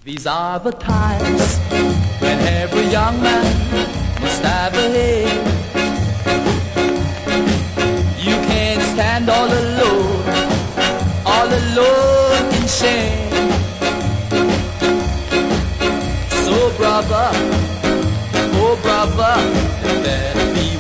These are the times when every young man must have a head. You can't stand all alone in shame. So brother, oh brother, you better be